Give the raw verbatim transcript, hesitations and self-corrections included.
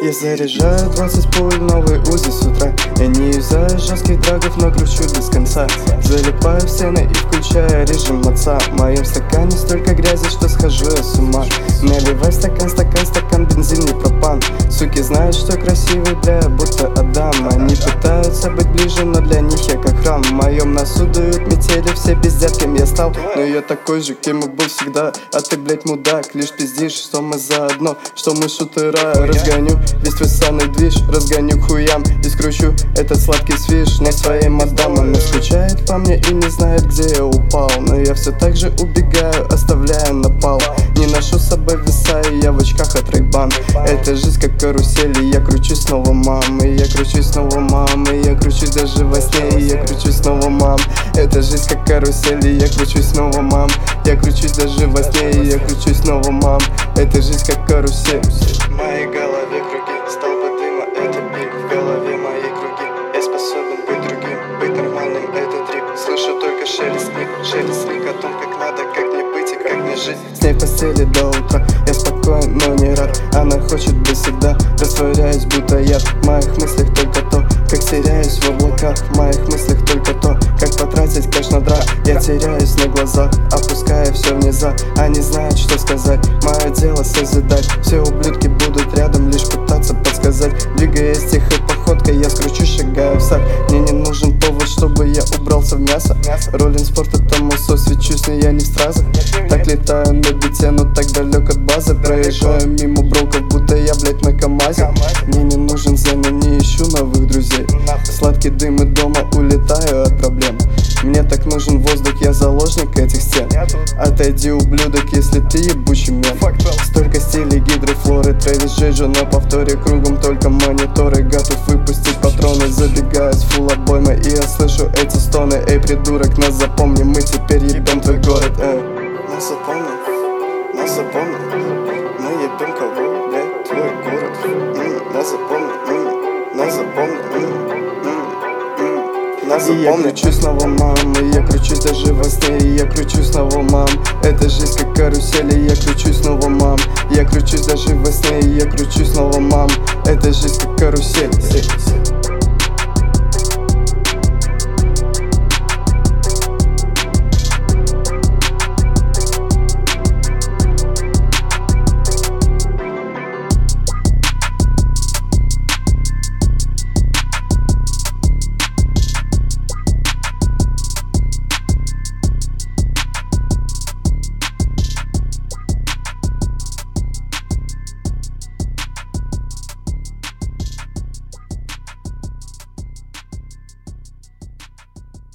Я заряжаю двадцать пуль, новый УЗИ с утра. Я не юзаю жестких драгов, но кручу без конца. Залипаю в стены и включаю режим отца. В моем стакане столько грязи, что схожу я с ума. Наливай стакан, стакан, стакан, бензин не пропан. Суки знают, что красивый, бля, будто Адам. Они пытаются быть ближе, но для них я как храм. В моем носу дуют метели, все пиздят, кем я стал. Но я такой же, кем и был всегда. А ты, блять, мудак, лишь пиздишь, что мы заодно, что мы шутера. Разгоню весь твой ссаный движ, разгоню к хуям и скручу этот сладкий свиш на своей мадам. Она скучает по мне и не знает, где я упал. Но я все так же убегаю, оставляя напал. Не ношу с собой веса, и я в очках от Ray-Ban. Это жизнь как карусель, и я кручусь снова, мам. И я кручусь снова, мам. И я кручусь даже во сне, и я кручусь снова, мам. Это жизнь как карусель, и я кручусь снова, мам. Я кручусь даже во сне, и я кручусь снова, мам. Это жизнь как карусель. В моей голове круги, столбы дыма, это биг. В голове мои круги, я способен быть другим. Быть нормальным, это трип. Слышу только шелест книг, шелест книг о том, как надо, как мне быть и как мне жить. С ней в постели до утра, я спокоен, но не рад. Она хочет быть всегда, растворяюсь, будто яд. В моих мыслях только то, как теряюсь в облаках. В моих мыслях только то, как потратить кэш на драк. Я теряюсь на глазах, опуская все внизу. Они знают, что сказать, мое дело созидать. Все ублюдки будут рядом, лишь пытаться подсказать. Двигаясь тихой походкой, я скручу, шагаю в сад. Мне не нужен повод, чтобы я убрался в мясо. Роллин спорт, это мой сос, свечусь, но я не в стразах. Так летаю на бите, но так далек от базы. Проезжаю мимо броков, будто я, блять, на КамАЗе. Мне не нужен зен, не ищу новых друзей. Сладкий дым и дома улетаю от проблем. Мне так нужен воздух, я заложник этих стен. Отойди, ублюдок, если ты ебучий мент. Столько стилей, гидрофлоры, Трэвис Джейджо на повторе. Кругом только мониторы, готов выпустить патроны. Забегаю с фулл обоймой, и я слышу эти стоны. Эй, придурок, нас запомни, мы теперь ебем твой город. Эй. Нас запомни, нас запомни, мы ебем кого, блядь, твой город. М-м, нас запомни, м-м, нас запомни, м-м. И я кручусь снова, мам, и я кручусь даже во сне, и я кручусь снова, мам. Это жизнь как карусель, и я кручусь снова, мам. Я кручусь даже во сне, и я кручусь снова, мам. Это жизнь как карусель.